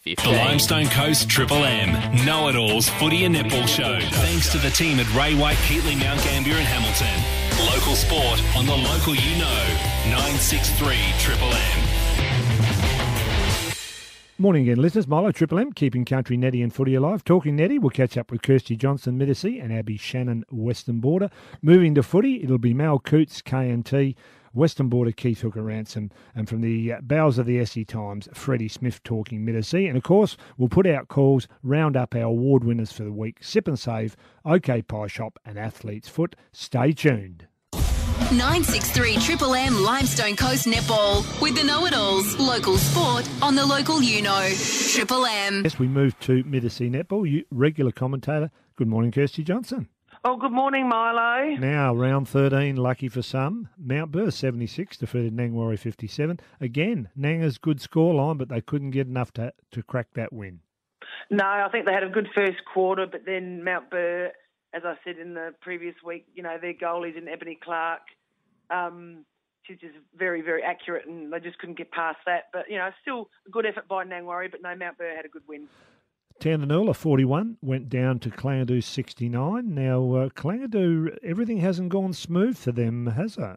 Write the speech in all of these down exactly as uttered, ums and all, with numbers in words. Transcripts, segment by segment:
The Limestone Coast Triple M Know-It-Alls Footy and Netball Show. Thanks to the team at Ray White, Keighley, Mount Gambier and Hamilton. Local sport on the local you know. nine six three Triple M. Morning again, listeners. Milo, Triple M, keeping country, netty and footy alive. Talking netty, we'll catch up with Kirsty Johnson, Middersea, and Abby Shannon, Western Border. Moving to footy, it'll be Mal Coots, K and T, Western Border, Keith Hooker Ransom, and from the bowels of the Essie Times, Freddie Smith talking Middersea. And of course, we'll put out calls, round up our award winners for the week, Sip and Save, OK Pie Shop, and Athlete's Foot. Stay tuned. nine six three Triple M Limestone Coast Netball with the Know-It-Alls local sport on the local you know. Triple M. Yes, we move to Middersea Netball. You, regular commentator. Good morning, Kirsty Johnson. Oh, good morning, Milo. Now, round thirteen, lucky for some. Mount Burr, seventy-six, defeated Nangwarry, fifty-seven. Again, Nanga's good scoreline, but they couldn't get enough to, to crack that win. No, I think they had a good first quarter, but then Mount Burr, as I said in the previous week, you know, their goalie's in Ebony Clark. Um, she's just very, very accurate, and they just couldn't get past that. But, you know, still a good effort by Nangwarry, but no, Mount Burr had a good win. Tandanoola, forty-one, went down to Clangadoo, sixty-nine. Now, uh, Clangadoo, everything hasn't gone smooth for them, has it?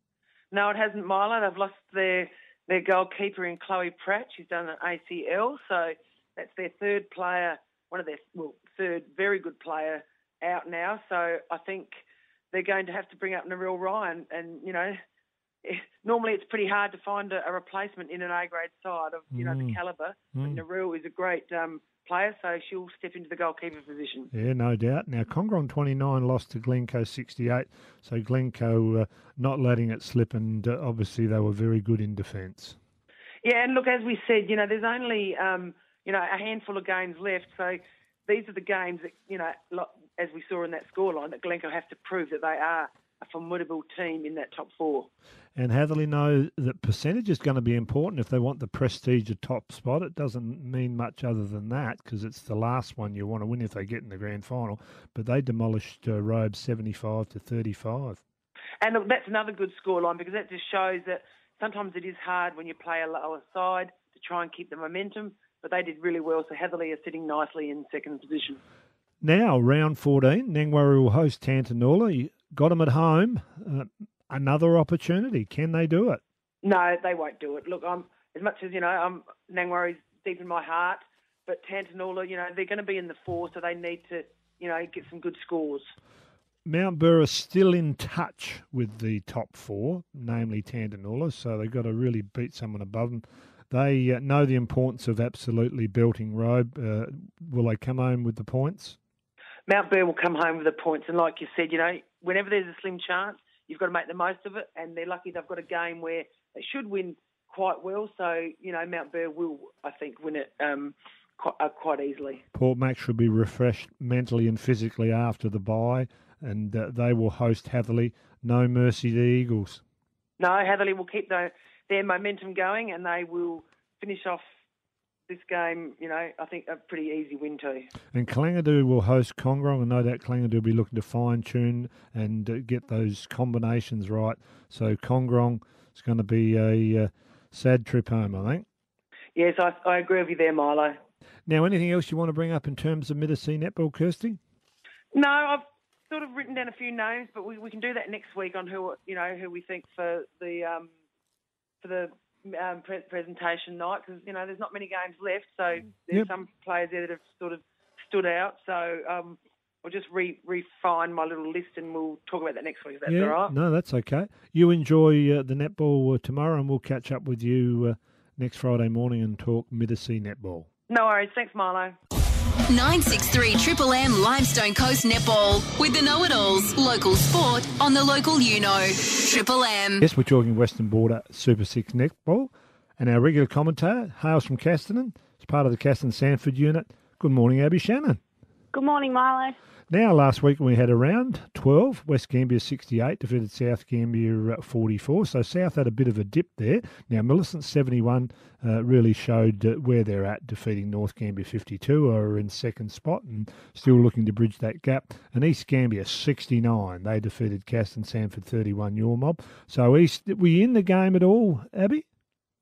No, it hasn't, Milo. They've lost their, their goalkeeper in Chloe Pratt. She's done an A C L, so that's their third player, one of their, well, third very good player out now. So I think they're going to have to bring up Narelle Ryan. And, you know, normally it's pretty hard to find a, a replacement in an A-grade side of, you know, mm. the calibre. Mm. But Narelle is a great um, player, so she'll step into the goalkeeper position. Yeah, no doubt. Now, Congrong, twenty-nine, lost to Glencoe, sixty-eight. So Glencoe uh, not letting it slip, and uh, obviously they were very good in defence. Yeah, and look, as we said, you know, there's only, um, you know, a handful of games left. So these are the games that, you know, as we saw in that scoreline, that Glencoe have to prove that they are a formidable team in that top four. And Hatherley know that percentage is going to be important if they want the prestige of top spot. It doesn't mean much other than that, because it's the last one you want to win if they get in the grand final. But they demolished uh, Robes seventy-five to thirty-five. And look, that's another good scoreline, because that just shows that sometimes it is hard when you play a lower side to try and keep the momentum. But they did really well, so Hatherley are sitting nicely in second position. Now, round fourteen, Nangwarry will host Tantanoola. You got them at home. Uh, another opportunity. Can they do it? No, they won't do it. Look, I'm as much as, you know, I'm Nangwarry's deep in my heart, but Tantanoola, you know, they're going to be in the four, so they need to, you know, get some good scores. Mount Burr is still in touch with the top four, namely Tantanoola, so they've got to really beat someone above them. They uh, know the importance of absolutely belting Robe. Uh, will they come home with the points? Mount Burr will come home with the points, and like you said, you know, whenever there's a slim chance, you've got to make the most of it, and they're lucky they've got a game where they should win quite well. So, you know, Mount Burr will, I think, win it um, quite, uh, quite easily. Port Mac should be refreshed mentally and physically after the bye, and uh, they will host Hatherley. No mercy to the Eagles. No, Hatherley will keep the, their momentum going, and they will finish off this game, you know, I think a pretty easy win too. And Clangadoo will host Congrong, and no doubt Clangadoo will be looking to fine-tune and uh, get those combinations right. So Congrong is going to be a uh, sad trip home, I think. Yes, I, I agree with you there, Milo. Now, anything else you want to bring up in terms of Middersea Netball, Kirsty? No, I've sort of written down a few names, but we, we can do that next week on who, you know, who we think for the um, for the Um, pre- presentation night, because, you know, there's not many games left, so there's yep. some players there that have sort of stood out. So um, I'll just re- refine my little list, and we'll talk about that next week, if that's yeah, all right. No, that's okay. You enjoy uh, the netball uh, tomorrow, and we'll catch up with you uh, next Friday morning and talk Middersea Netball. No worries. Thanks, Milo. nine six three Triple M Limestone Coast Netball with the Know-It-Alls local sport on the local you know. Triple M. Yes, we're talking Western Border Super Six Netball, and our regular commentator hails from Casterton. It's part of the Casterton Sanford unit. Good morning, Abby Shannon. Good morning, Milo. Now, last week we had a round twelve, West Gambier sixty-eight, defeated South Gambier forty-four. So South had a bit of a dip there. Now, Millicent seventy-one uh, really showed uh, where they're at, defeating North Gambier fifty-two, who are in second spot and still looking to bridge that gap. And East Gambier sixty-nine, they defeated Casterton Sanford thirty-one, your mob. So East, were you in the game at all, Abby?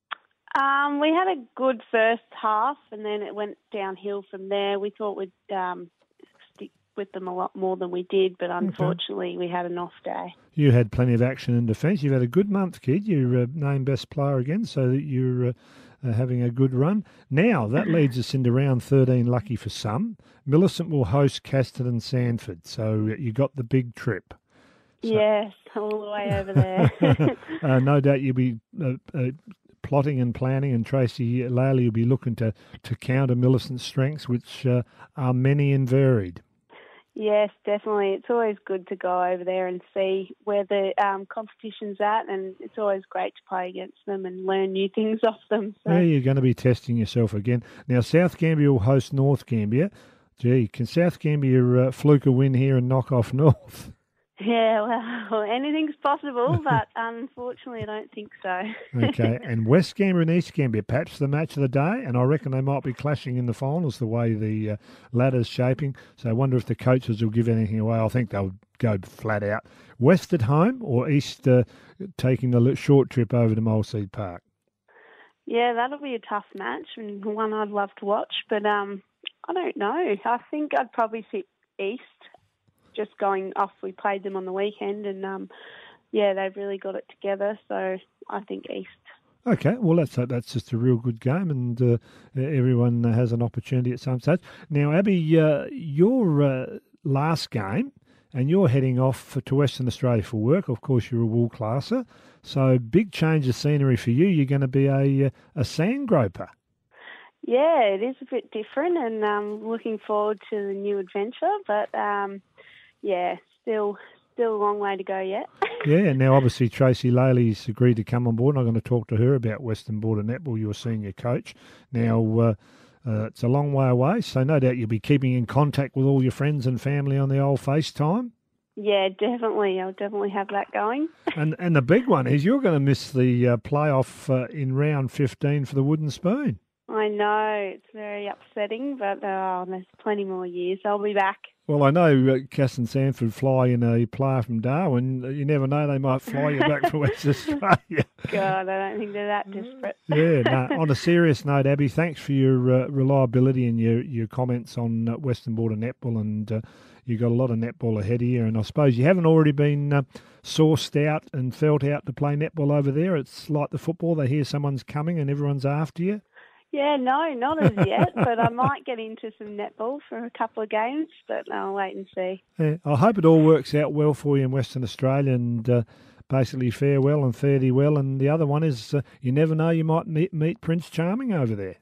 Um, we had a good first half, and then it went downhill from there. We thought we'd um, stick with them a lot more than we did, but unfortunately okay. we had an off day. You had plenty of action in defence. You've had a good month, kid. You're uh, named best player again, so that you're uh, uh, having a good run. Now, that leads us into round thirteen, lucky for some. Millicent will host Caston and Sandford, so you got the big trip. So, yes, all the way over there. uh, no doubt you'll be uh, uh, plotting and planning, and Tracy Laley will be looking to, to counter Millicent's strengths, which uh, are many and varied. Yes, definitely. It's always good to go over there and see where the um, competition's at, and it's always great to play against them and learn new things off them. So. Yeah, you're going to be testing yourself again. Now, South Gambier will host North Gambier. Gee, can South Gambier uh, fluke a win here and knock off North? Yeah, well, anything's possible, but unfortunately I don't think so. Okay, and West Gambier and East Gambier, perhaps the match of the day, and I reckon they might be clashing in the finals the way the uh, ladder's shaping, so I wonder if the coaches will give anything away. I think they'll go flat out. West at home or East uh, taking the short trip over to Moleseed Park? Yeah, that'll be a tough match and one I'd love to watch, but um, I don't know. I think I'd probably sit East. Just going off, we played them on the weekend, and um, yeah, they've really got it together. So I think East. Okay, well let's hope that's just a real good game, and uh, everyone has an opportunity at some stage. Now, Abby, uh, your uh, last game, and you're heading off for, to Western Australia for work. Of course, you're a wool classer, so big change of scenery for you. You're going to be a a sand groper. Yeah, it is a bit different, and um, looking forward to the new adventure, but. Um, Yeah, still still a long way to go yet. Yeah, now obviously Tracy Laley's agreed to come on board, and I'm going to talk to her about Western Border Netball, your senior coach. Now, uh, uh, it's a long way away, so no doubt you'll be keeping in contact with all your friends and family on the old FaceTime. Yeah, definitely. I'll definitely have that going. and and the big one is you're going to miss the uh, playoff uh, in round fifteen for the Wooden Spoon. I know, it's very upsetting, but oh, there's plenty more years. I'll be back. Well, I know uh, Cass and Sanford fly in a player from Darwin. You never know, they might fly you back from West Australia. God, I don't think they're that desperate. Yeah, no, on a serious note, Abby, thanks for your uh, reliability and your, your comments on uh, Western Border Netball, and uh, you've got a lot of netball ahead of you, and I suppose you haven't already been uh, sourced out and felt out to play netball over there. It's like the football, they hear someone's coming and everyone's after you. Yeah, no, not as yet, but I might get into some netball for a couple of games, but I'll wait and see. Yeah, I hope it all works out well for you in Western Australia, and uh, basically fare well and fare thee well. And the other one is uh, you never know, you might meet, meet Prince Charming over there.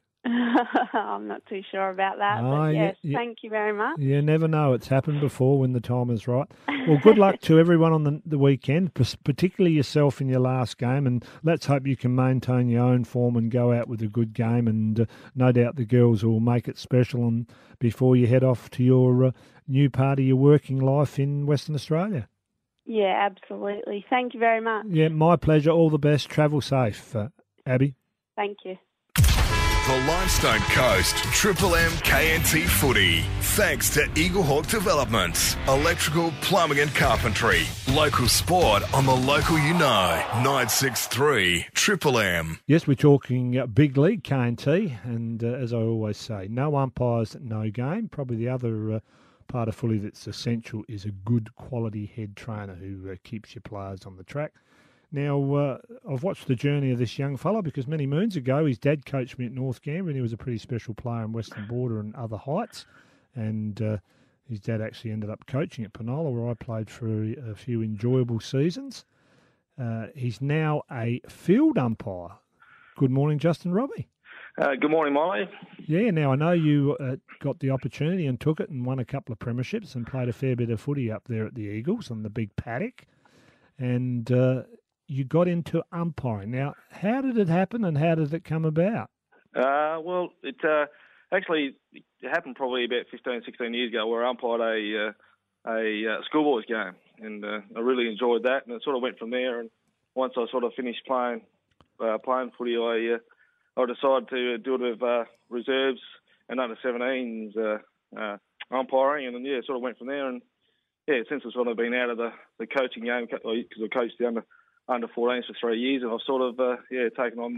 I'm not too sure about that, oh, but yes, yeah, thank you very much. You never know. It's happened before when the time is right. Well, good luck to everyone on the, the weekend, particularly yourself in your last game, and let's hope you can maintain your own form and go out with a good game, and uh, no doubt the girls will make it special and before you head off to your uh, new part of your working life in Western Australia. Yeah, absolutely. Thank you very much. Yeah, my pleasure. All the best. Travel safe, uh, Abby. Thank you. The Limestone Coast Triple M K N T Footy. Thanks to Eaglehawk Developments, electrical, plumbing and carpentry. Local sport on the local you know. nine six three Triple M. Yes, we're talking uh, big league K N T, and uh, as I always say, no umpires, no game. Probably the other uh, part of footy that's essential is a good quality head trainer who uh, keeps your players on the track. Now, uh, I've watched the journey of this young fella because many moons ago his dad coached me at North Gambier, and he was a pretty special player in Western Border and other heights. And uh, his dad actually ended up coaching at Penola, where I played for a, a few enjoyable seasons. Uh, he's now a field umpire. Good morning, Justin Robbie. Uh, good morning, Molly. Yeah, now I know you uh, got the opportunity and took it and won a couple of premierships and played a fair bit of footy up there at the Eagles on the big paddock. And... Uh, you got into umpiring. Now, how did it happen and how did it come about? Uh, well, it uh, actually it happened probably about fifteen, sixteen years ago where I umpired a, uh, a uh, schoolboys game, and uh, I really enjoyed that, and it sort of went from there. And once I sort of finished playing uh, playing footy, I uh, I decided to do a bit of uh, reserves and under seventeens uh, uh, umpiring, and then, yeah, it sort of went from there. And, yeah, since I've sort of been out of the, the coaching game, because I coached the under under fourteens for three years, and I've sort of, uh, yeah, taken on the,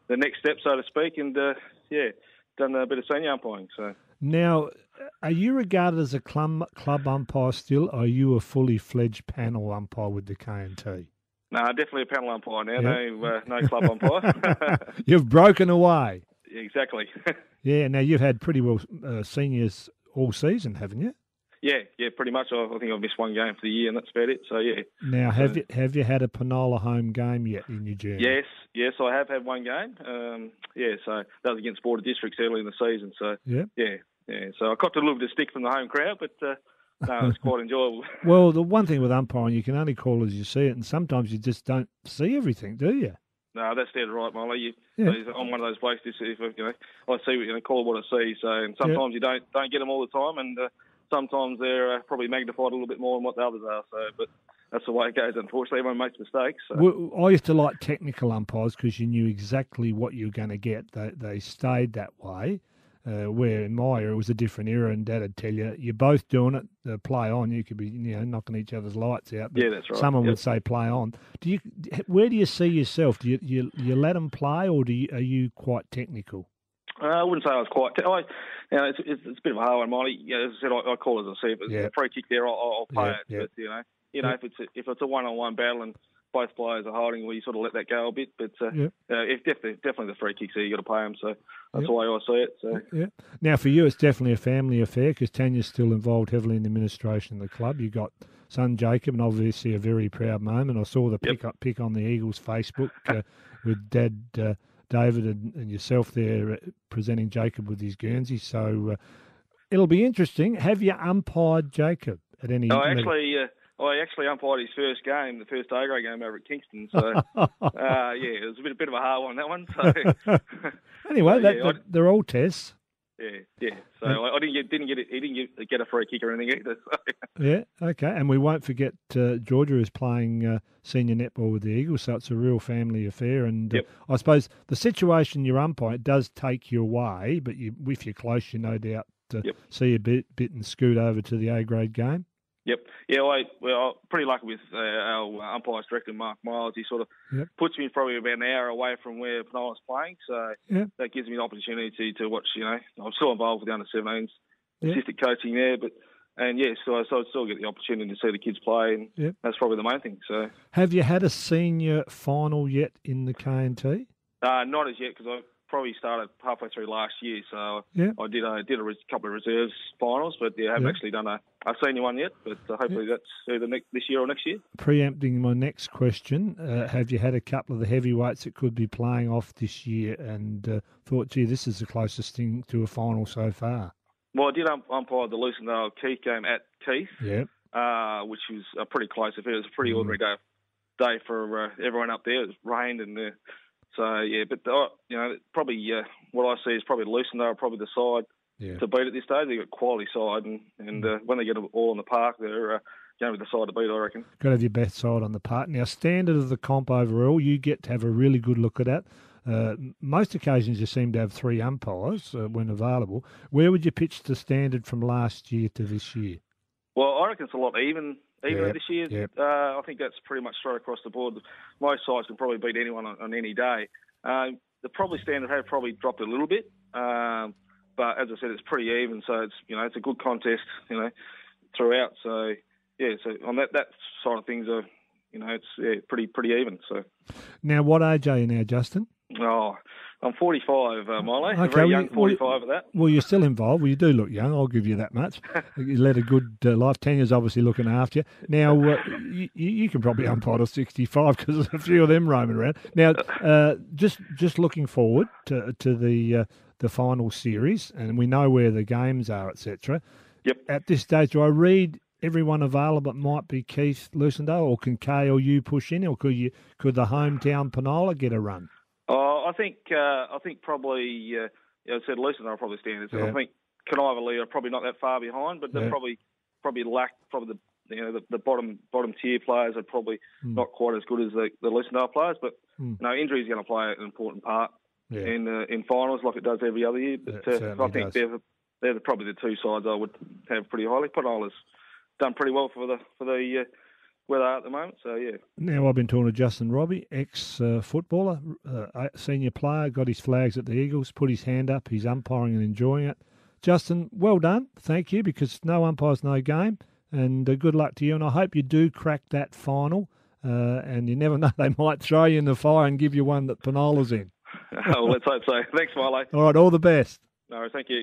the next step, so to speak, and uh, yeah, done a bit of senior umpiring. So now, are you regarded as a club club umpire still? Or are you a fully fledged panel umpire with the K and T? No, definitely a panel umpire now. Yep. No, uh, no club umpire. You've broken away. Exactly. Yeah. Now you've had pretty well uh, seniors all season, haven't you? Yeah, yeah, pretty much. I, I think I've missed one game for the year, and that's about it. So yeah. Now, have so, you have you had a Penola home game yet in your journey? Yes, yes, I have had one game. Um, yeah, so that was against Border Districts early in the season. So yeah, yeah, yeah. So I got a little bit of stick from the home crowd, but uh, no, it's quite enjoyable. Well, the one thing with umpiring, you can only call as you see it, and sometimes you just don't see everything, do you? No, that's dead right, Molly. You, Yeah. I'm one of those blokes. If, if you know, I see what you know, call it what I see. So, and sometimes Yeah. you don't don't get them all the time, and uh, sometimes they're uh, probably magnified a little bit more than what the others are. So, but that's the way it goes. Unfortunately, everyone makes mistakes. So. Well, I used to like technical umpires because you knew exactly what you were going to get. They they stayed that way. Uh, where in my era it was a different era, and Dad would tell you you're both doing it. Uh, play on. You could be you know knocking each other's lights out. But Yeah, that's right. Someone Yep. would say play on. Do you? Where do you see yourself? Do you you, you let them play, or do you, are you quite technical? Uh, I wouldn't say I was quite. T- I, you know, it's, it's, it's a bit of a hard one, Molly. You know, as I said, I, I call it as I see it. If it's Yeah. a free kick there, I'll, I'll pay Yeah, it. yeah. But you know, you know, Yeah. if it's a, if it's a one-on-one battle and both players are holding, well, you sort of let that go a bit. But uh, Yeah. uh, if definitely, definitely the free kicks there, you got to pay them. So that's Yeah. the way I see it. So Yeah. Now, for you, it's definitely a family affair because Tanya's still involved heavily in the administration of the club. You got son Jacob, and obviously a very proud moment. I saw the Yep. pick up pick on the Eagles Facebook uh, with Dad uh, David and, and yourself there uh, presenting Jacob with his Guernsey. So uh, it'll be interesting. Have you umpired Jacob at any? I actually, uh, I actually umpired his first game, the first A grade game over at Kingston. So uh, yeah, it was a bit, a bit of a hard one that one. So Anyway, So, that, yeah, that- they're all tests. yeah, yeah. So I, I didn't get didn't get it. He didn't get, get a free kick or anything either. So. Yeah, okay. And we won't forget uh, Georgia is playing uh, senior netball with the Eagles, so it's a real family affair. And Yep. uh, I suppose the situation you're umpire does take you away, but you, if you're close, you no doubt uh, Yep. see a bit, bit and scoot over to the A-grade game. Yep. Yeah, I, well, I'm pretty lucky with uh, our umpires director, Mark Miles. He sort of Yep. puts me probably about an hour away from where Penola's playing, so Yep. that gives me an opportunity to watch, you know, I'm still involved with the under seventeens, Yep. assistant coaching there, but, and yeah, so I, so I still get the opportunity to see the kids play, and Yep. that's probably the main thing. So, Have you had a senior final yet in the K and T? uh, not as yet, because I probably started halfway through last year, so Yeah. I did a, did a res- couple of reserves finals, but yeah, I haven't Yeah. actually done a, a senior one yet, but uh, hopefully that's either next, this year or next year. Preempting my next question, uh, have you had a couple of the heavyweights that could be playing off this year and uh, thought, gee, this is the closest thing to a final so far? Well, I did ump- umpire the Lucendale Keith game at Keith, Yeah. uh, which was a pretty close affair. It was a pretty Mm. ordinary day day for uh, everyone up there. It was rained and uh, so yeah, but uh, you know, probably uh, what I see is probably Lucendale, probably the side Yeah. to beat at this stage. They've got quality side, and and uh, when they get it all in the park, they're uh, going to be the side to beat, I reckon. Got to have your best side on the park. Now, standard of the comp overall, you get to have a really good look at that. Uh, most occasions you seem to have three umpires uh, when available. Where would you pitch the standard from last year to this year? Well, I reckon it's a lot even. Even Yep, this year, yep. uh, I think that's pretty much straight across the board. Most sides can probably beat anyone on, on any day. Uh, the probably standard have probably dropped a little bit, um, but as I said, it's pretty even. So it's you know it's a good contest, you know, throughout. So yeah, so on that that side of things, are you know it's yeah, pretty pretty even. So Now, what age are you now, Justin? oh, I'm forty-five, uh, Milo. Okay, a very well, young you- well, forty-five at that. Well, you're still involved. Well, you do look young. I'll give you that much. You led a good uh, life. Tanya's obviously looking after you. Now, uh, you, you can probably umpire to sixty-five because there's a few of them roaming around. Now, uh, just just looking forward to to the uh, the final series, and we know where the games are, et cetera. Yep. At this stage, do I read everyone available? It might be Keith Lucendale, or can K or you push in, or could you could the hometown Penola get a run? Oh, I think uh, I think probably uh, yeah, I said Lucendale are probably standards. Yeah. I think Conniva are probably not that far behind, but they Yeah. probably probably lack probably the you know the, the bottom bottom tier players are probably Mm. not quite as good as the, the Lucendale players. But Mm. you know, injury is going to play an important part Yeah. in uh, in finals like it does every other year. But It uh, certainly I think does. they're the, they're the, probably the two sides I would have pretty highly. Penola's done pretty well for the for the uh, where they are at the moment. So, yeah. Now, I've been talking to Justin Robbie, ex-footballer, uh, senior player, got his flags at the Eagles, put his hand up, he's umpiring and enjoying it. Justin, well done. Thank you, because no umpires, no game. And uh, good luck to you. And I hope you do crack that final. Uh, and you never know, they might throw you in the fire and give you one that Penola's in. Oh, let's hope so. Thanks, Milo. All right, all the best. No, thank you.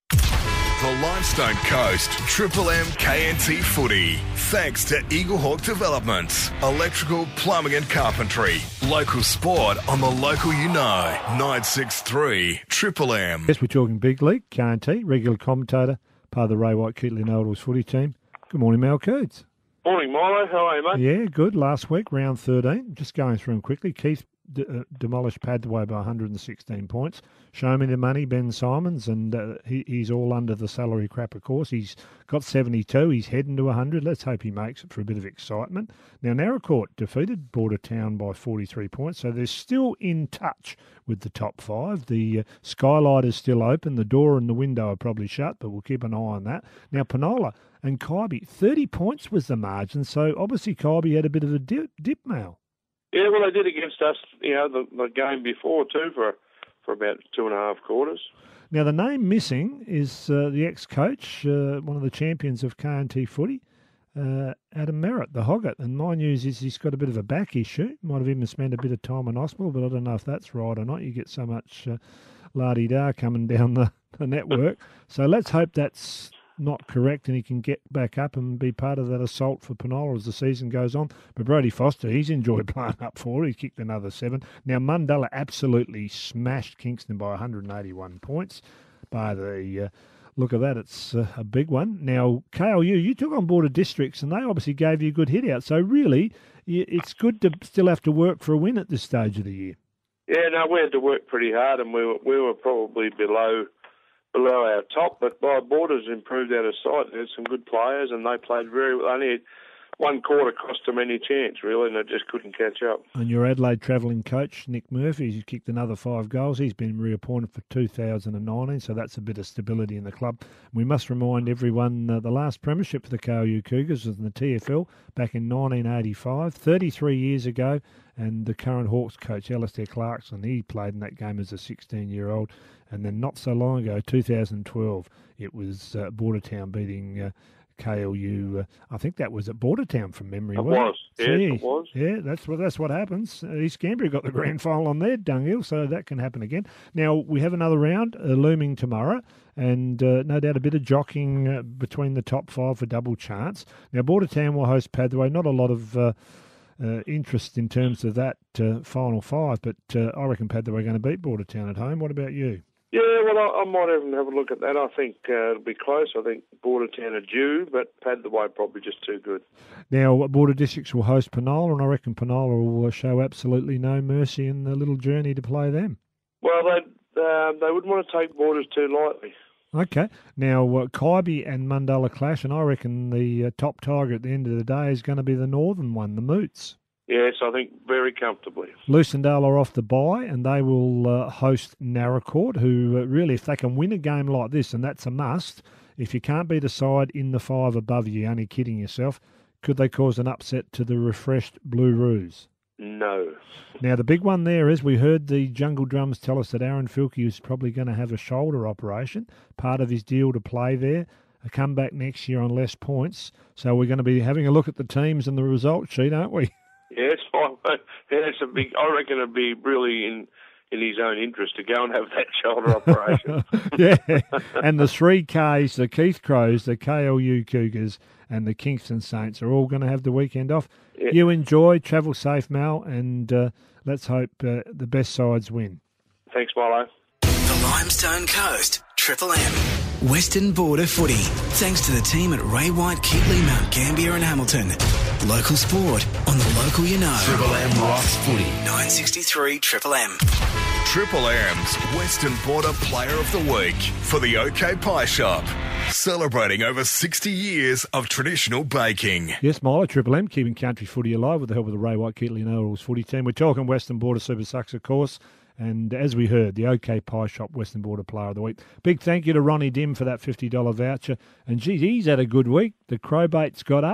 The Limestone Coast Triple M K N T Footy. Thanks to Eagle Hawk Developments, electrical, plumbing and carpentry. Local sport on the local you know. nine six three Triple M. Yes, we're talking big league, K N T, regular commentator, part of the Ray White Keatley Know-It-Alls footy team. Good morning, Mal Coots. Morning, Milo. How are you, mate? Yeah, good. Last week, round thirteen. Just going through them quickly. Keith d- uh, demolished Padthaway by one hundred sixteen points. Show me the money, Ben Simons, and uh, he, he's all under the salary crap, of course. He's got seventy-two. He's heading to one hundred. Let's hope he makes it for a bit of excitement. Now, Narracourt defeated Bordertown by forty-three points, so they're still in touch with the top five. The uh, skylight is still open. The door and the window are probably shut, but we'll keep an eye on that. Now, Penola and Kaiby, thirty points was the margin, so obviously Kaiby had a bit of a dip, dip Mal. Yeah, well, they did against us, you know, the, the game before, too, for for about two and a half quarters. Now, the name missing is uh, the ex-coach, uh, one of the champions of K N T footy, uh, Adam Merritt, the Hoggett. And my news is he's got a bit of a back issue. Might have even spent a bit of time in hospital, but I don't know if that's right or not. You get so much uh, la-di-da coming down the, the network. So let's hope that's not correct and he can get back up and be part of that assault for Penola as the season goes on. But Brody Foster, he's enjoyed playing up for. He's kicked another seven. Now, Mundalla absolutely smashed Kingston by one hundred eighty-one points. By the uh, look of that, it's uh, a big one. Now, K L U, you took on Border Districts and they obviously gave you a good hit out. So really, it's good to still have to work for a win at this stage of the year. Yeah, no, we had to work pretty hard and we were, we were probably below below our top, but by Borders improved out of sight. There's some good players, and they played very well. Only one quarter cost them any chance, really, and they just couldn't catch up. And your Adelaide travelling coach, Nick Murphy, he's kicked another five goals. He's been reappointed for two thousand nineteen, so that's a bit of stability in the club. We must remind everyone uh, the last premiership for the K L U Cougars was in the T F L back in nineteen eighty-five, thirty-three years ago, and the current Hawks coach, Alistair Clarkson, he played in that game as a sixteen-year-old. And then not so long ago, two thousand twelve, it was uh, Bordertown beating uh, K L U. Uh, I think that was at Bordertown from memory. It wasn't was. It? Yes, Gee, it was. Yeah, that's what that's what happens. Uh, East Canberra got the grand final on their dunghill, so that can happen again. Now, we have another round uh, looming tomorrow, and uh, no doubt a bit of jockeying uh, between the top five for double chance. Now, Bordertown will host Padthaway. Not a lot of uh, uh, interest in terms of that uh, final five, but uh, I reckon Padthaway are going to beat Bordertown at home. What about you? Yeah, well, I, I might even have a look at that. I think uh, it'll be close. I think Bordertown are due, but Padthaway probably just too good. Now, Border Districts will host Penola, and I reckon Penola will show absolutely no mercy in the little journey to play them. Well, they uh, they wouldn't want to take Borders too lightly. Okay. Now, uh, Kaiby and Mundalla clash, and I reckon the uh, top tiger at the end of the day is going to be the northern one, the Moots. Yes, I think very comfortably. Lucendale are off the bye, and they will uh, host Narracourt, who uh, really, if they can win a game like this, and that's a must, if you can't beat a side in the five above you, you're only kidding yourself, could they cause an upset to the refreshed Blue Roos? No. Now, the big one there is we heard the Jungle Drums tell us that Aaron Filkey is probably going to have a shoulder operation, part of his deal to play there. A comeback next year on less points. So we're going to be having a look at the teams and the result sheet, aren't we? Yes, yeah, it's a big. I reckon it'd be really in in his own interest to go and have that shoulder operation. Yeah, and the three Ks, the Keith Crows, the K L U Cougars, and the Kingston Saints are all going to have the weekend off. Yeah. You enjoy, travel safe, Mal, and uh, let's hope uh, the best sides win. Thanks, Milo. The Limestone Coast, Triple M. Western Border Footy. Thanks to the team at Ray White, Keatley, Mount Gambier and Hamilton. Local sport on the local you know. Triple M rocks footy. nine sixty-three Triple M. Triple M's Western Border Player of the Week for the OK Pie Shop. Celebrating over sixty years of traditional baking. Yes, Milo, Triple M, keeping country footy alive with the help of the Ray White, Keatley Know-It-Alls footy team. We're talking Western Border Super Sucks, of course. And as we heard, the OK Pie Shop Western Border Player of the Week. Big thank you to Ronnie Dim for that fifty dollars voucher. And, geez, he's had a good week. The Crowbait's got up.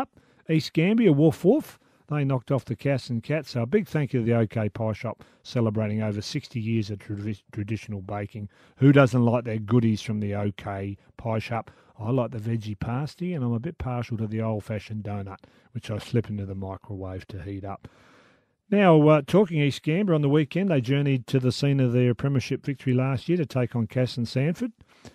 East Gambia, Woof Woof. They knocked off the Cass and Cats. So a big thank you to the OK Pie Shop, celebrating over sixty years of tradi- traditional baking. Who doesn't like their goodies from the OK Pie Shop? I like the veggie pasty, and I'm a bit partial to the old-fashioned donut, which I slip into the microwave to heat up. Now, uh, talking East Gambia, on the weekend they journeyed to the scene of their premiership victory last year to take on Cass and Sanford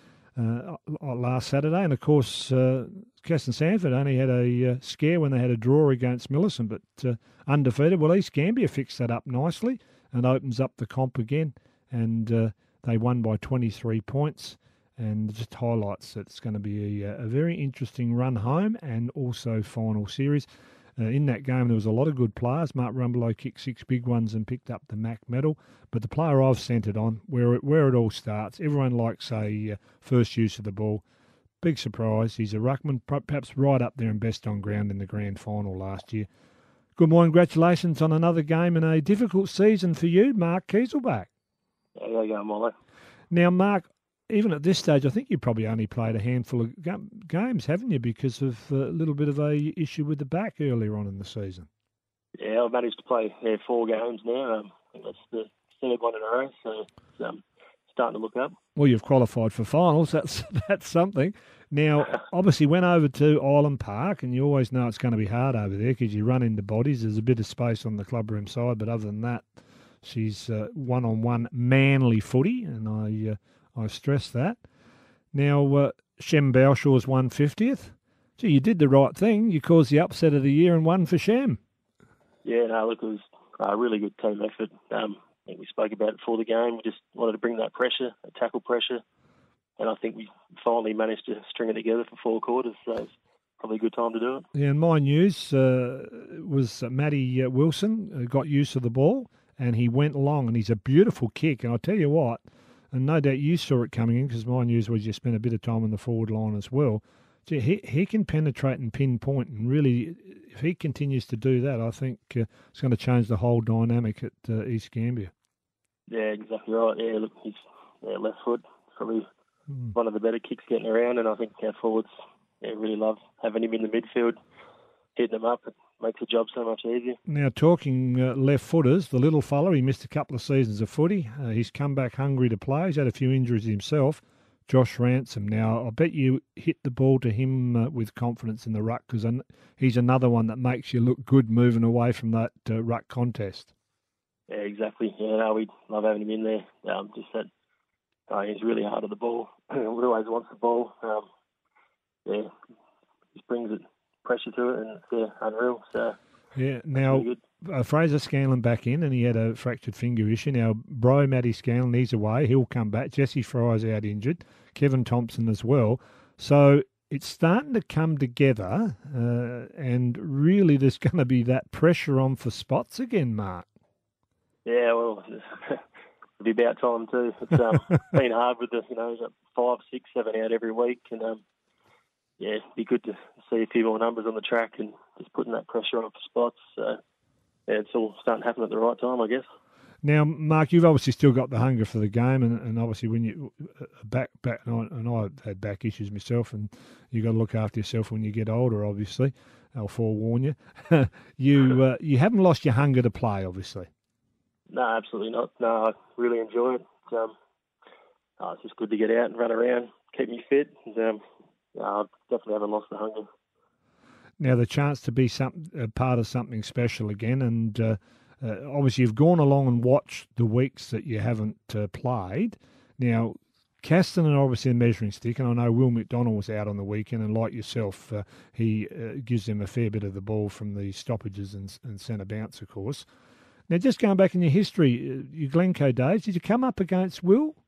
uh, last Saturday. And, of course, uh, Cass and Sanford only had a uh, scare when they had a draw against Millicent, but uh, undefeated. Well, East Gambia fixed that up nicely and opens up the comp again, and uh, they won by twenty-three points. And just highlights that it's going to be a, a very interesting run home and also final series. Uh, in that game, there was a lot of good players. Mark Rumbelow kicked six big ones and picked up the Mac medal. But the player I've centred on, where it, where it all starts, everyone likes a uh, first use of the ball. Big surprise. He's a ruckman, perhaps right up there and best on ground in the grand final last year. Good morning. Congratulations on another game and a difficult season for you, Mark Kieselbach. Yeah, there you go, Molly. Now, Mark, even at this stage, I think you probably only played a handful of ga- games, haven't you, because of a little bit of a issue with the back earlier on in the season? Yeah, I've managed to play yeah, four games now. Um, I think that's the third one in a row, so it's um, starting to look up. Well, you've qualified for finals. That's that's something. Now, obviously, went over to Island Park, and you always know it's going to be hard over there because you run into bodies. There's a bit of space on the clubroom side, but other than that, she's uh, one-on-one manly footy, and I... Uh, I stress that. Now, uh, Shem Bowshaw's won fiftieth. Gee, you did the right thing. You caused the upset of the year and won for Shem. Yeah, no, look, it was a really good team effort. Um, I think we spoke about it before the game. We just wanted to bring that pressure, tackle pressure, and I think we finally managed to string it together for four quarters, so it's probably a good time to do it. Yeah, and my news uh, was uh, Matty uh, Wilson uh, got use of the ball, and he went long, and he's a beautiful kick, and I'll tell you what, and no doubt you saw it coming in because my news was you spent a bit of time on the forward line as well. Gee, he, he can penetrate and pinpoint, and really, if he continues to do that, I think uh, it's going to change the whole dynamic at uh, East Gambia. Yeah, exactly right. Yeah, look, he's yeah, left foot, probably mm. one of the better kicks getting around, and I think our forwards yeah, really love having him in the midfield, hitting them up. It makes the job so much easier. Now, talking uh, left-footers, the little fella, he missed a couple of seasons of footy. Uh, he's come back hungry to play. He's had a few injuries himself. Josh Ransom. Now, I bet you hit the ball to him uh, with confidence in the ruck because he's another one that makes you look good moving away from that uh, ruck contest. Yeah, exactly. Yeah, no, we love having him in there. Um, just that uh, he's really hard on the ball. He always wants the ball. Um, yeah, just brings it. pressure to it, and it's yeah, unreal. So yeah, now uh, Fraser Scanlon back in, and he had a fractured finger issue. Now, bro, Matty Scanlon, he's away. He'll come back. Jesse Fry's out injured. Kevin Thompson as well. So it's starting to come together, uh, and really there's going to be that pressure on for spots again, Mark. Yeah, well, it'll be about time too. It's um, been hard with the, you know, five, six, seven out every week, and um, yeah, it'd be good to see a few more numbers on the track and just putting that pressure on for spots. So, yeah, it's all starting to happen at the right time, I guess. Now, Mark, you've obviously still got the hunger for the game, and, and obviously when you back back and I, and I had back issues myself, and you got to look after yourself when you get older. Obviously, I'll forewarn you. you uh, you haven't lost your hunger to play, obviously. No, absolutely not. No, I really enjoy it. It's, um, oh, it's just good to get out and run around, keep me fit, and um, no, I definitely haven't lost the hunger. Now, the chance to be some, a part of something special again, and uh, uh, obviously you've gone along and watched the weeks that you haven't uh, played. Now, Caston are obviously a measuring stick, and I know Will McDonald was out on the weekend, and like yourself, uh, he uh, gives them a fair bit of the ball from the stoppages and, and centre bounce, of course. Now, just going back in your history, uh, your Glencoe days, did you come up against Will?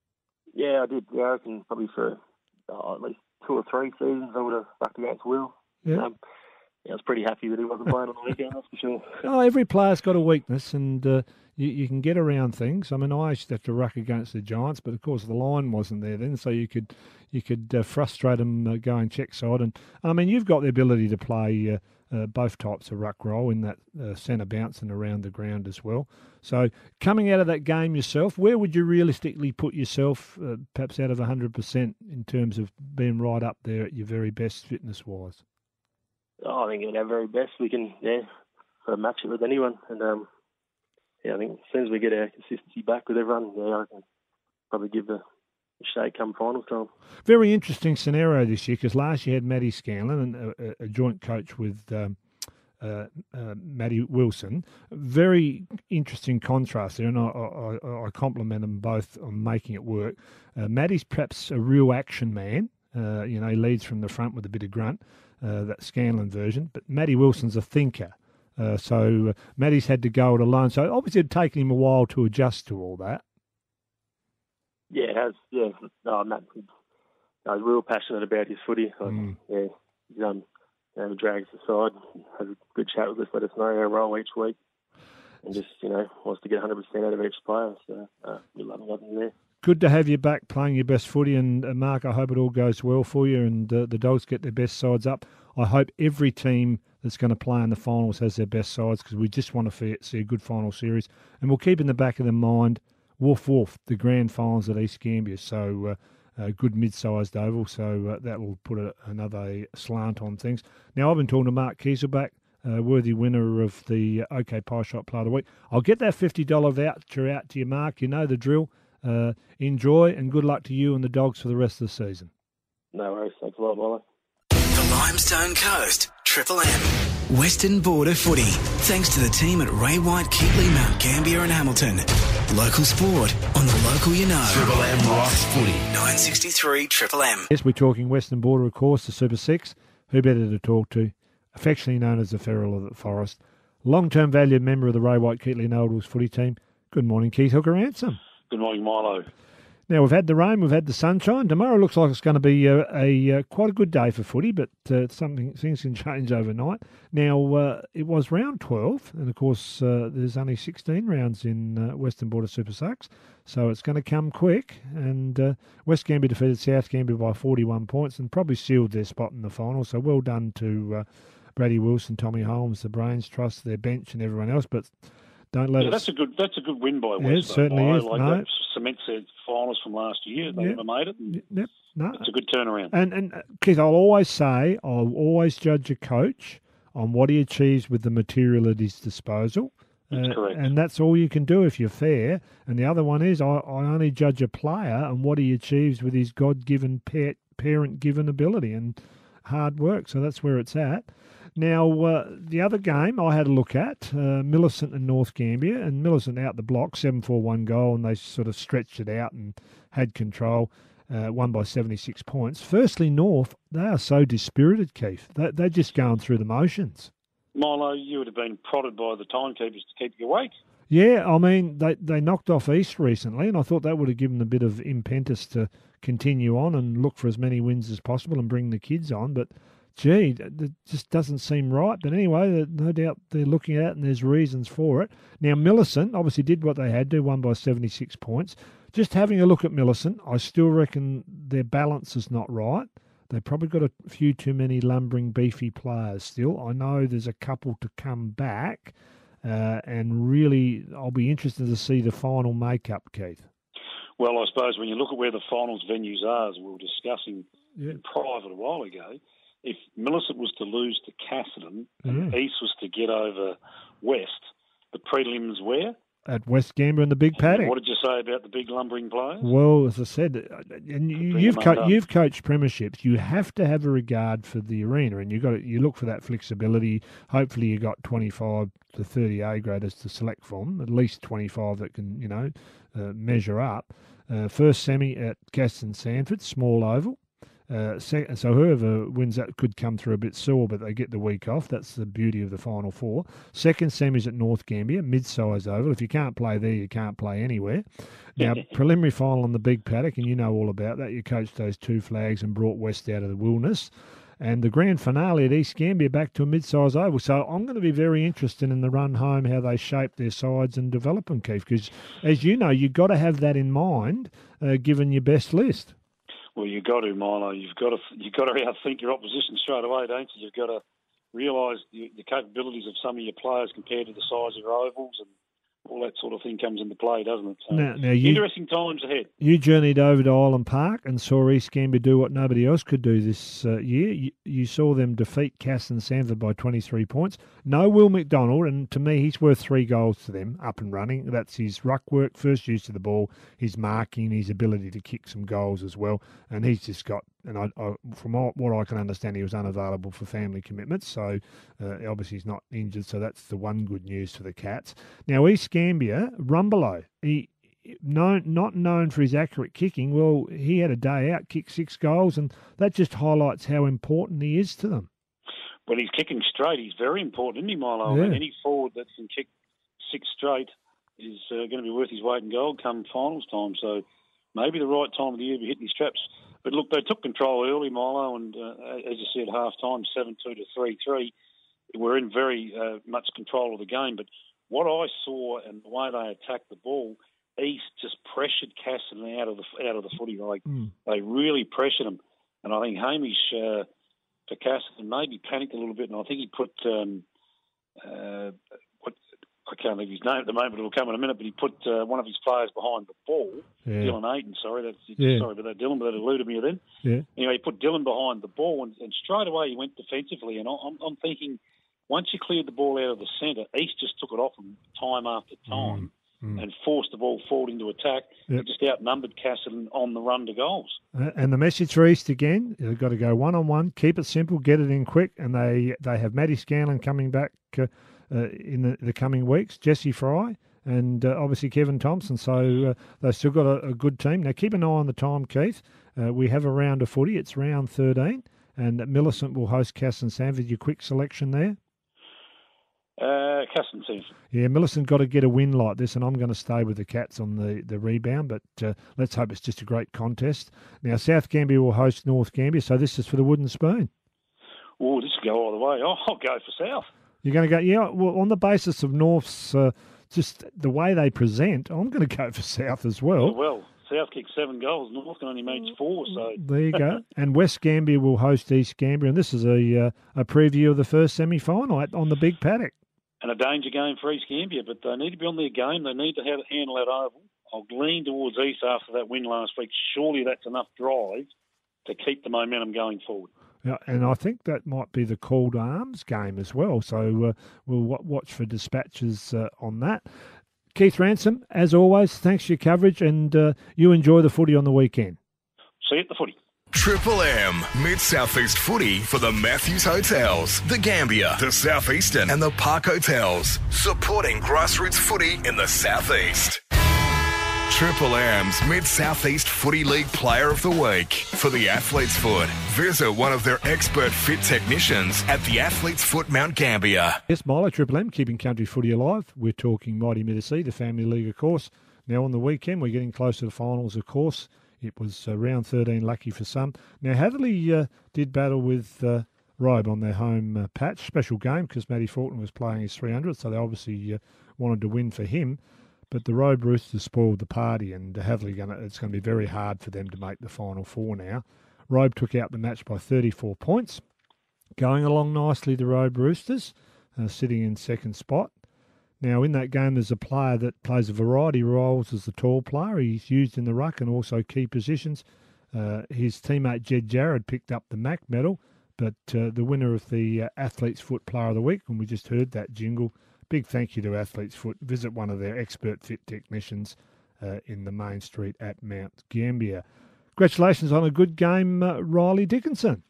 Yeah, I did. Yeah, I reckon probably for uh, at least two or three seasons I would have backed against Will. Yeah. Um, yeah, I was pretty happy that he wasn't playing on the weekend, that's for sure. Oh, every player's got a weakness, and uh, you, you can get around things. I mean, I used to have to ruck against the Giants, but of course the line wasn't there then, so you could you could uh, frustrate them uh, going check side. And I mean, you've got the ability to play uh, uh, both types of ruck role in that uh, centre bounce and around the ground as well. So coming out of that game yourself, where would you realistically put yourself, uh, perhaps out of one hundred percent in terms of being right up there at your very best fitness-wise? Oh, Oh, I think at our very best, we can yeah sort of match it with anyone. And um, yeah, I think as soon as we get our consistency back with everyone, yeah, I can probably give the a shake come final time. Very interesting scenario this year because last year you had Matty Scanlon and a, a joint coach with um, uh, uh, Matty Wilson. Very interesting contrast there, and I, I, I compliment them both on making it work. Uh, Matty's perhaps a real action man. Uh, you know, he leads from the front with a bit of grunt, uh, that Scanlon version. But Matty Wilson's a thinker. Uh, so uh, Matty's had to go it alone. So obviously it's taken him a while to adjust to all that. Yeah, it has. Yeah, no, Matt, he's real passionate about his footy. So, mm. Yeah, he's um, you know, drags us aside, has a good chat with us, let us know our role each week, and just you know wants to get one hundred percent out of each player. So uh, we love having there. Good to have you back playing your best footy, and uh, Mark, I hope it all goes well for you and uh, the Dogs get their best sides up. I hope every team that's going to play in the finals has their best sides because we just want to see a good final series, and we'll keep in the back of their mind. Woof woof, the grand finals at East Gambier, so uh, a good mid-sized oval, so uh, that will put a, another slant on things. Now, I've been talking to Mark Kieselbach, uh, worthy winner of the uh, OK Pie Shop Player of the Week. I'll get that fifty dollars voucher out to you, Mark. You know the drill. Uh, enjoy, and good luck to you and the Dogs for the rest of the season. No worries. Thanks a lot, Molly. The Limestone Coast, Triple M. Western Border Footy. Thanks to the team at Ray White, Keighley, Mount Gambier and Hamilton. Local sport on the local you know. Triple M rocks footy. nine sixty-three Triple M. Yes, we're talking Western Border, of course, the Super Six. Who better to talk to? Affectionately known as the Feral of the Forest. Long-term valued member of the Ray White, Keighley and Elders footy team. Good morning, Keith Hooker-Ransom. Good morning, Milo. Now, we've had the rain, we've had the sunshine. Tomorrow looks like it's going to be a, a, a quite a good day for footy, but uh, something things can change overnight. Now, uh, it was round twelve, and of course, uh, there's only sixteen rounds in uh, Western Border Super Six, so it's going to come quick. And uh, West Gambier defeated South Gambier by forty-one points and probably sealed their spot in the final. So well done to uh, Brady Wilson, Tommy Holmes, the Brains Trust, their bench, and everyone else. But don't let yeah, it... that's a good. That's a good win by West. Yeah, it certainly though. is. Like no. that cements their finals from last year. They Yep. never made it. And Yep. No. It's a good turnaround. And and uh, Keith, I'll always say I'll always judge a coach on what he achieves with the material at his disposal. That's uh, correct. And that's all you can do if you're fair. And the other one is I, I only judge a player on what he achieves with his God-given, pa- parent-given ability and hard work. So that's where it's at. Now, uh, the other game I had a look at, uh, Millicent and North Gambier, and Millicent out the block, seven four one goal, and they sort of stretched it out and had control, uh, won by seventy-six points. Firstly, North, they are so dispirited, Keith. They, they're just going through the motions. Milo, you would have been prodded by the timekeepers to keep you awake. Yeah, I mean, they, they knocked off East recently, and I thought that would have given them a bit of impetus to continue on and look for as many wins as possible and bring the kids on, but... Gee, it just doesn't seem right. But anyway, no doubt they're looking at it and there's reasons for it. Now, Millicent obviously did what they had to, won by seventy-six points. Just having a look at Millicent, I still reckon their balance is not right. They've probably got a few too many lumbering, beefy players still. I know there's a couple to come back. Uh, and really, I'll be interested to see the final makeup, Keith. Well, I suppose when you look at where the finals venues are, as we were discussing yeah. in private a while ago, if Millicent was to lose to Cassidy and Yeah. East was to get over West, the prelims where? At West Gambier and the Big Paddock. What did you say about the big lumbering players? Well, as I said, and you, Bring you've them co- undone. you've coached premierships. You have to have a regard for the arena, and you got to, you look for that flexibility. Hopefully, you got twenty-five to thirty A graders to select from, at least twenty-five that can you know uh, measure up. Uh, first semi at Gaston Sanford, small oval. Uh, so whoever wins that could come through a bit sore, but they get the week off. That's the beauty of the Final Four. Second semi's at North Gambier, mid-size oval. If you can't play there, you can't play anywhere. Now, preliminary final on the Big Paddock, and you know all about that. You coached those two flags and brought West out of the wilderness. And the grand finale at East Gambier back to a mid-size oval. So I'm going to be very interested in the run home, how they shape their sides and develop them, Keith, because as you know, you've got to have that in mind, uh, given your best list. Well, you've got to, Milo. You've got to you've got to outthink your opposition straight away, don't you? You've got to realise the, the capabilities of some of your players compared to the size of your ovals, and all that sort of thing comes into play, doesn't it? So Now, now you, interesting times ahead. You journeyed over to Island Park and saw East Gambia do what nobody else could do this uh, year. You, you saw them defeat Cass and Sanford by twenty-three points. No Will McDonald, and to me, he's worth three goals to them, up and running. That's his ruck work, first use of the ball, his marking, his ability to kick some goals as well. And he's just got, and I, I, from all, what I can understand, he was unavailable for family commitments. So uh, obviously he's not injured, so that's the one good news for the Cats. Now, East Gambia, Rumbelow, he known, not known for his accurate kicking. Well, he had a day out, kicked six goals, and that just highlights how important he is to them. Well, he's kicking straight. He's very important, isn't he, Milo? Yeah. I mean, any forward that can kick six straight is uh, going to be worth his weight in gold come finals time. So maybe the right time of the year to be hitting his straps. But look, they took control early, Milo, and uh, as you said, half time, seven two to three three. We're in very uh, much control of the game. But what I saw and the way they attacked the ball, East just pressured Cassidy out of the out of the footy. Like Mm. they really pressured him, and I think Hamish uh, for Cassidy maybe panicked a little bit, and I think he put um, uh, what I can't think of his name at the moment. It'll come in a minute, but he put uh, one of his players behind the ball. Yeah. Dylan Ayton, sorry, that's Yeah. sorry about that, Dylan, but that eluded me then. Yeah. Anyway, he put Dylan behind the ball, and, and straight away he went defensively. And I'm, I'm thinking, once you cleared the ball out of the centre, East just took it off him time after time Mm. and forced the ball forward into attack. Yep. It just outnumbered Cassidy on the run to goals. Uh, and the message for East again, they've got to go one-on-one, keep it simple, get it in quick, and they they have Matty Scanlon coming back uh, uh, in the, the coming weeks, Jesse Fry, and uh, obviously Kevin Thompson. So uh, they've still got a, a good team. Now, keep an eye on the time, Keith. Uh, we have a round of footy. It's round thirteen, and Millicent will host Cass and Sanford. Your quick selection there? Uh, Cassidy Sanford. Yeah, Millicent got to get a win like this, and I'm going to stay with the Cats on the, the rebound, but uh, let's hope it's just a great contest. Now, South Gambia will host North Gambia, so this is for the wooden spoon. Oh, this will go all the way. Oh, I'll go for South. You're going to go, yeah, well, on the basis of North's, uh, just the way they present, I'm going to go for South as well. Well, South kicked seven goals. North can only make four, so... There you go. And West Gambia will host East Gambia, and this is a uh, a preview of the first semi-final at, on the big paddock. And a danger game for East Gambia, but they need to be on their game. They need to have handle that oval. I'll lean towards East after that win last week. Surely that's enough drive to keep the momentum going forward. Yeah, and I think that might be the called arms game as well. So uh, we'll w- watch for dispatches uh, on that. Keith Ransom, as always, thanks for your coverage, and uh, you enjoy the footy on the weekend. See you at the footy. Triple M, Mid-South East footy for the Matthews Hotels, the Gambia, the Southeastern and the Park Hotels. Supporting grassroots footy in the Southeast. Triple M's Mid-South East Footy League Player of the Week for the Athlete's Foot. Visit one of their expert fit technicians at the Athlete's Foot Mount Gambier. Yes, Milo, Triple M, keeping country footy alive. We're talking Mighty Medici, the Family League, of course. Now on the weekend, we're getting close to the finals, of course. It was uh, round thirteen, lucky for some. Now, Hatherley uh, did battle with uh, Robe on their home uh, patch. Special game because Matty Fulton was playing his three hundred, so they obviously uh, wanted to win for him. But the Robe Roosters spoiled the party, and Hatherley, gonna, it's going to be very hard for them to make the final four now. Robe took out the match by thirty-four points. Going along nicely, the Robe Roosters, uh, sitting in second spot. Now, in that game, there's a player that plays a variety of roles as the tall player. He's used in the ruck and also key positions. Uh, his teammate Jed Jarrod picked up the Mac medal, but uh, the winner of the uh, Athlete's Foot Player of the Week, and we just heard that jingle, big thank you to Athlete's Foot. Visit one of their expert fit technicians uh, in the main street at Mount Gambier. Congratulations on a good game, uh, Riley Dickinson.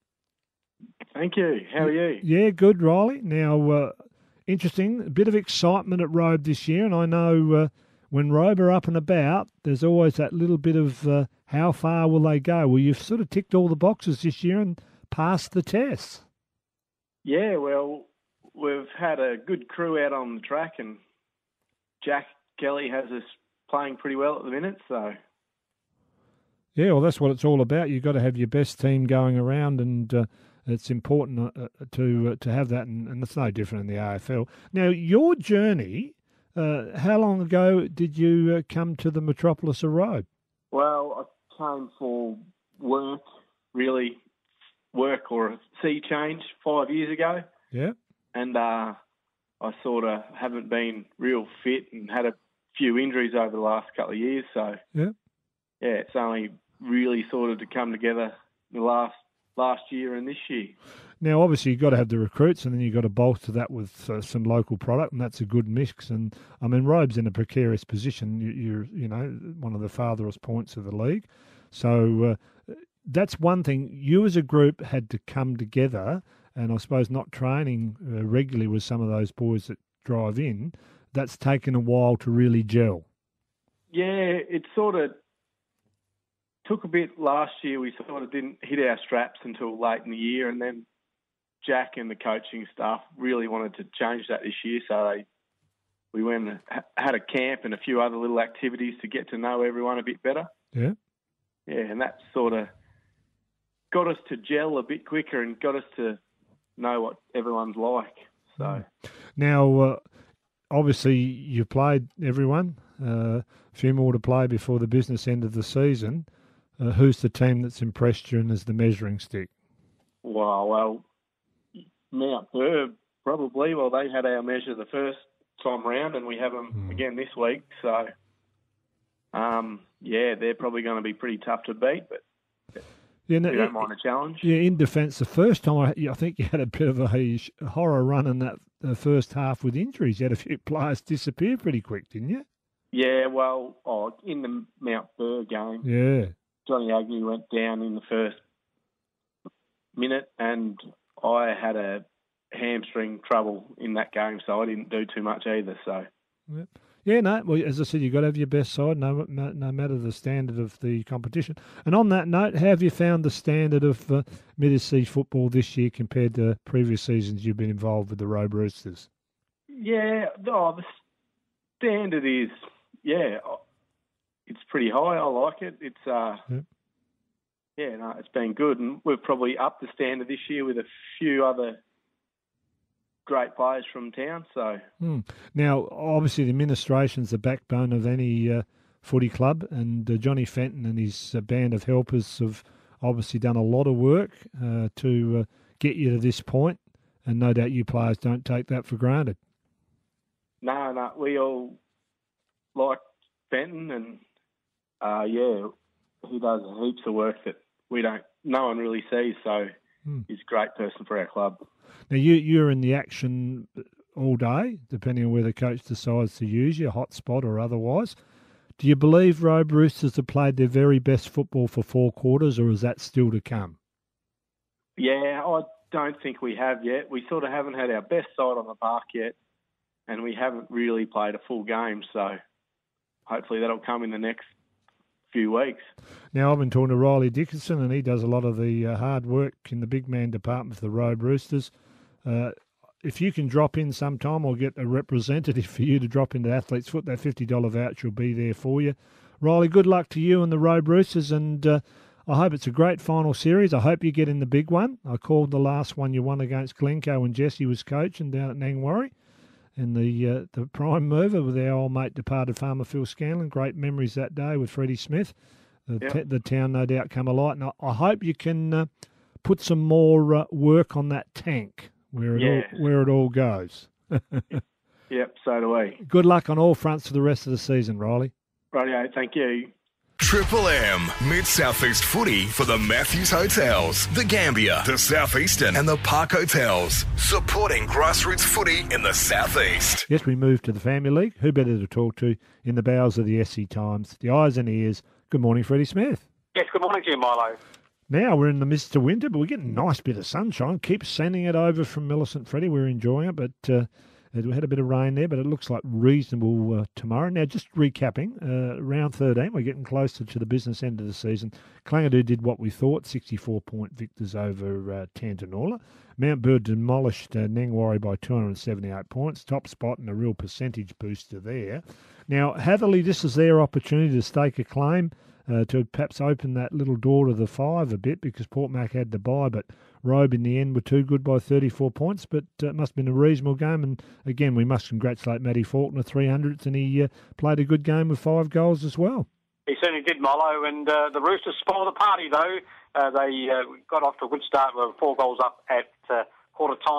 Thank you. How are you? Yeah, good, Riley. Now, uh, interesting, a bit of excitement at Robe this year, and I know uh, when Robe are up and about, there's always that little bit of uh, how far will they go? Well, you've sort of ticked all the boxes this year and passed the test. Yeah, well, we've had a good crew out on the track, and Jack Kelly has us playing pretty well at the minute, so... Yeah, well, that's what it's all about. You've got to have your best team going around, and uh, it's important uh, to uh, to have that, and, and it's no different in the A F L. Now, your journey, uh, how long ago did you uh, come to the metropolis of Robe? Well, I came for work, really, work or a sea change five years ago. Yeah. And uh, I sort of haven't been real fit and had a few injuries over the last couple of years. So, yeah, yeah, it's only really sort of to come together the last last year and this year. Now, obviously, you've got to have the recruits, and then you've got to bolster that with uh, some local product, and that's a good mix. And I mean, Robe's in a precarious position. You, you're, you know, one of the farthest points of the league. So uh, that's one thing. You as a group had to come together, and I suppose not training uh, regularly with some of those boys that drive in. That's taken a while to really gel. Yeah, it sort of took a bit last year. We sort of didn't hit our straps until late in the year, and then Jack and the coaching staff really wanted to change that this year, so they, we went and had a camp and a few other little activities to get to know everyone a bit better. Yeah. Yeah, and that sort of got us to gel a bit quicker and got us to know what everyone's like. So Now, uh, obviously, you've played everyone. Uh, a few more to play before the business end of the season. Uh, who's the team that's impressed you and as the measuring stick? Wow, well, Mount Burr, probably. Well, they had our measure the first time round, and we have them mm. again this week. So, um, yeah, they're probably going to be pretty tough to beat, but yeah, no, we don't mind a challenge. Yeah, in defence, the first time, I, I think you had a bit of a horror run in that the first half with injuries. You had a few players disappear pretty quick, didn't you? Yeah, well, oh, in the Mount Burr game, yeah, Johnny Agnew went down in the first minute, and I had a hamstring trouble in that game, so I didn't do too much either. So, yeah, yeah no. Well, as I said, you've got to have your best side, no, no, no matter the standard of the competition. And on that note, how have you found the standard of uh, Mid-C football this year compared to previous seasons you've been involved with the Robe Roosters? Yeah, oh, the standard is, yeah, it's pretty high. I like it. It's uh. Yeah. Yeah, no, it's been good, and we've probably upped the standard this year with a few other great players from town. So hmm. Now, obviously, the administration's the backbone of any uh, footy club, and uh, Johnny Fenton and his uh, band of helpers have obviously done a lot of work uh, to uh, get you to this point, and no doubt you players don't take that for granted. No, no, we all like Fenton, and uh, yeah, he does heaps of work that we don't, no one really sees, so hmm. he's a great person for our club. Now, you, you're in the action all day, depending on where the coach decides to use you, hot spot or otherwise. Do you believe Robe Roosters have played their very best football for four quarters, or is that still to come? Yeah, I don't think we have yet. We sort of haven't had our best side on the park yet, and we haven't really played a full game, so hopefully that'll come in the next few weeks. Now, I've been talking to Riley Dickinson, and he does a lot of the uh, hard work in the big man department for the Robe Roosters. Uh, if you can drop in sometime or get a representative for you to drop into Athlete's Foot, that fifty dollars voucher will be there for you. Riley, good luck to you and the Robe Roosters, and uh, I hope it's a great final series. I hope you get in the big one. I called the last one you won against Glencoe when Jesse was coaching down at Nangwarry. And the uh, the prime mover with our old mate departed farmer Phil Scanlon. Great memories that day with Freddie Smith. The, yep. t- the town no doubt come alight. And I, I hope you can uh, put some more uh, work on that tank where it, yeah. all, where it all goes. Yep, so do we. Good luck on all fronts for the rest of the season, Riley. Rightio, thank you. Triple M, Mid-South East footy for the Matthews Hotels, the Gambia, the Southeastern and the Park Hotels. Supporting grassroots footy in the Southeast. Yes, we move to the Family League. Who better to talk to in the bowels of the S C Times? The eyes and ears. Good morning, Freddie Smith. Yes, good morning to you, Milo. Now we're in the midst of winter, but we're getting a nice bit of sunshine. Keep sending it over from Millicent, Freddie. We're enjoying it, but uh, we had a bit of rain there, but it looks like reasonable uh, tomorrow. Now, just recapping, uh, round thirteen, we're getting closer to the business end of the season. Clangadoo did what we thought, sixty-four point victors over uh, Tantanoola. Mount Bird demolished uh, Nangwarry by two hundred seventy-eight points, top spot and a real percentage booster there. Now, Hatherley, this is their opportunity to stake a claim, uh, to perhaps open that little door to the five a bit, because Port Mac had the bye, but Robe in the end were too good by thirty-four points, but uh, it must have been a reasonable game. And again, we must congratulate Matty Faulkner, three hundredths, and he uh, played a good game with five goals as well. He certainly did, Milo, and uh, the Roosters spoiled the party, though. Uh, they uh, got off to a good start with four goals up at uh, quarter time,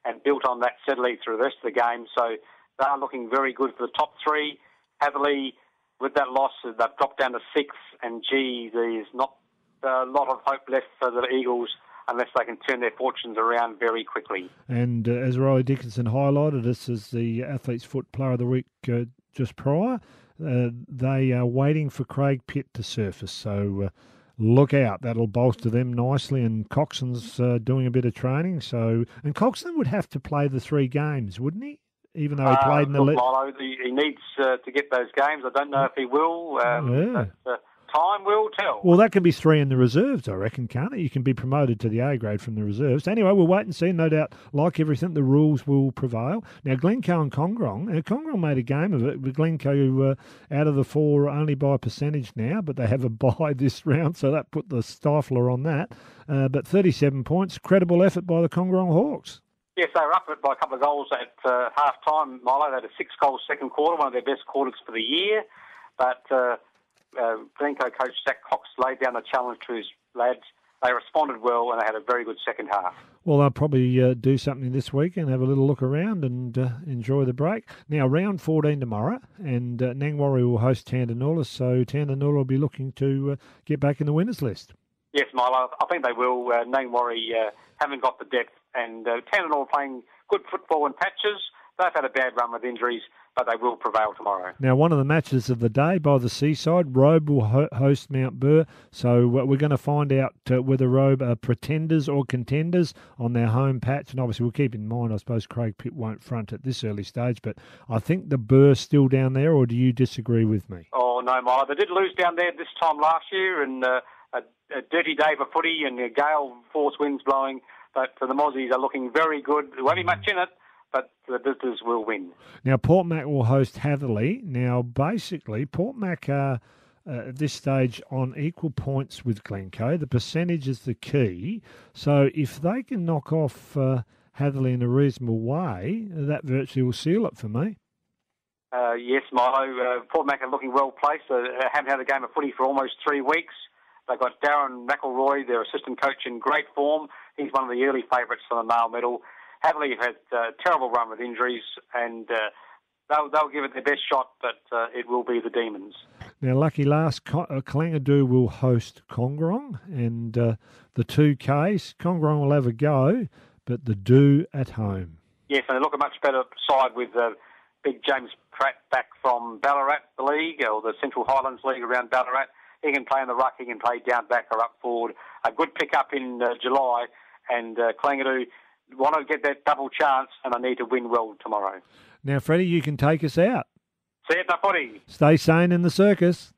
and built on that steadily through the rest of the game. So they are looking very good for the top three. Heavily, with that loss, they've dropped down to sixth, and gee, there's not a lot of hope left for the Eagles unless they can turn their fortunes around very quickly. And uh, as Riley Dickinson highlighted, this is the Athlete's Foot Player of the Week uh, just prior. Uh, they are waiting for Craig Pitt to surface, so uh, look out. That'll bolster them nicely, and Coxon's uh, doing a bit of training. So, and Coxon would have to play the three games, wouldn't he? Even though he played uh, in the... Look, Milo, he, he needs uh, to get those games. I don't know if he will. Um, yeah. but, uh, time will tell. Well, that can be three in the reserves, I reckon, can't it? You can be promoted to the A grade from the reserves. Anyway, we'll wait and see. No doubt, like everything, the rules will prevail. Now, Glencoe and Congrong. Now, Congrong made a game of it, with Glencoe uh, out of the four only by a percentage now, but they have a bye this round, so that put the stifler on that. Uh, but thirty-seven points, credible effort by the Congrong Hawks. Yes, they were up by a couple of goals at uh, half-time, Milo. They had a six-goal second quarter, one of their best quarters for the year. But... Uh, Uh, Glencoe coach Zach Cox laid down a challenge to his lads. They responded well, and they had a very good second half. Well, they'll probably uh, do something this week and have a little look around and uh, enjoy the break. Now, round fourteen tomorrow, and uh, Nangwarry will host Tandanoola, so Tandanoola will be looking to uh, get back in the winners list. Yes, Milo, I think they will. Uh, Nangwarry uh, haven't got the depth, and uh, Tandanoola playing good football in patches. They've had a bad run with injuries, but they will prevail tomorrow. Now, one of the matches of the day by the seaside, Robe will ho- host Mount Burr. So uh, we're going to find out uh, whether Robe are pretenders or contenders on their home patch. And obviously we'll keep in mind, I suppose Craig Pitt won't front at this early stage, but I think the Burr's still down there, or do you disagree with me? Oh, no, Milo. They did lose down there this time last year, and uh, a, a dirty day for footy and a gale force winds blowing. But uh, the Mozzies are looking very good. There won't be much in it, but the visitors will win. Now, Port Mac will host Hatherley. Now, basically, Port Mac are uh, at this stage on equal points with Glencoe. The percentage is the key. So if they can knock off uh, Hatherley in a reasonable way, that virtually will seal it for me. Uh, yes, Milo. Uh, Port Mac are looking well placed. They uh, haven't had a game of footy for almost three weeks. They've got Darren McElroy, their assistant coach, in great form. He's one of the early favourites for the Mail Medal. Hatherley have had a terrible run with injuries, and uh, they'll, they'll give it their best shot, but uh, it will be the Demons. Now, lucky last, uh, Kalangadoo will host Congrong, and uh, the two Ks, Congrong will have a go, but the Do at home. Yes, and they look a much better side with uh, big James Pratt back from Ballarat, the league, or the Central Highlands League around Ballarat. He can play in the ruck, he can play down back or up forward. A good pick-up in uh, July, and uh, Kalangadoo want to get that double chance, and I need to win well tomorrow. Now, Freddie, you can take us out. See you at the footy. Stay sane in the circus.